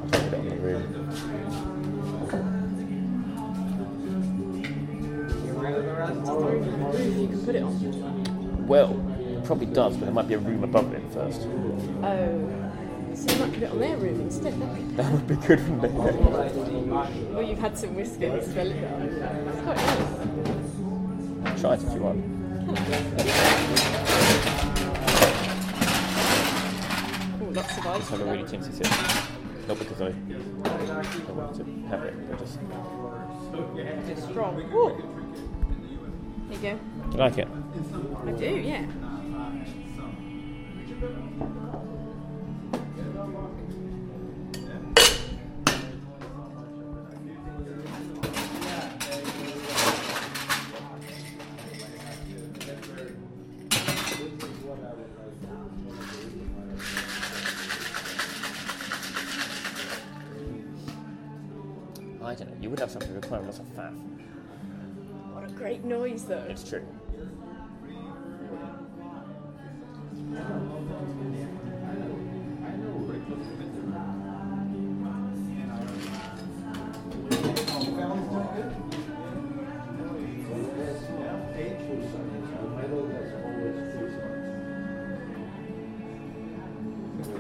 Put it on the room. You can put it on. Well, it probably does, but there might be a room above it first. Oh. So you might put it on their room instead, then. That would be good, wouldn't it? Well, you've had some whiskey and smell it down. It's quite nice. Try it if you want. Oh, lots of Just ice. have a really tinsy sip. Not because I want to have it, but just... It's strong. Ooh. There you go. Do you like it? I do, yeah. I don't know. You would have something requiring lots of fat. What a great noise, though. It's true.